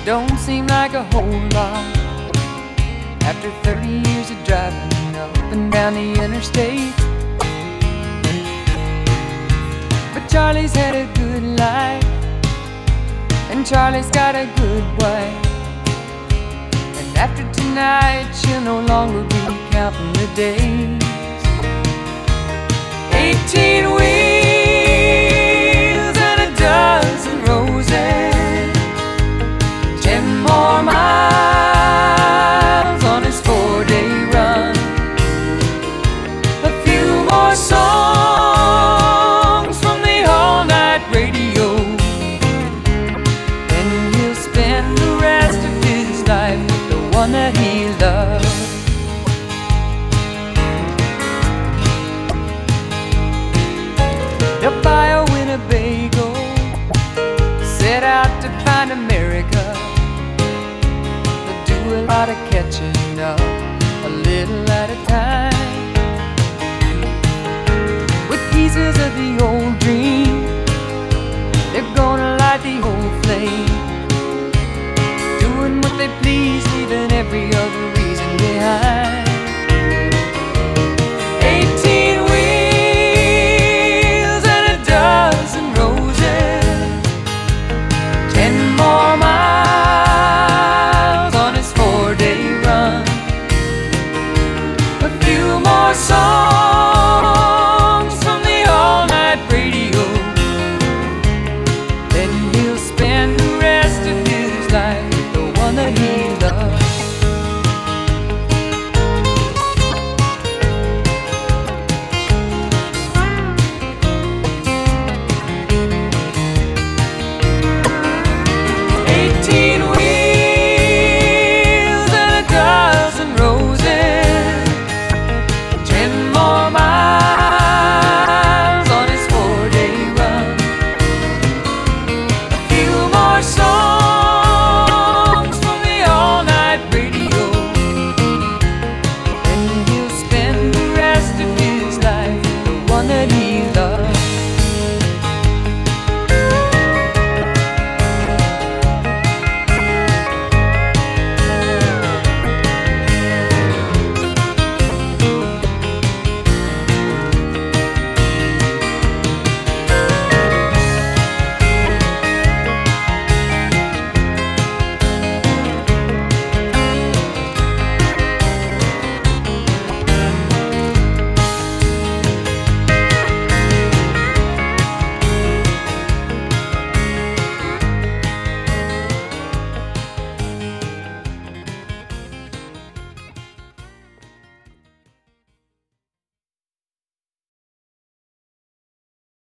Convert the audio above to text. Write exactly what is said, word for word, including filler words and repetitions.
don't seem like a whole lot after thirty years of driving up and down the interstate. But Charlie's had a good life, and Charlie's got a good wife. And after tonight, she'll no longer be counting the days. Eighteen wheels and a dozen roses, ten more miles on his four-day run, a few more songs from the all-night radio, and he'll spend the rest of his life with the one that he loves. They'll buy a Winnebago, set out to find America. They'll do a lot of catching up, a little at a time, with pieces of the old dream. They're gonna light the old flame, doing what they please, leaving every other reason behind. Eighteen wheels and a dozen roses, ten more miles on his four-day run, a few more songs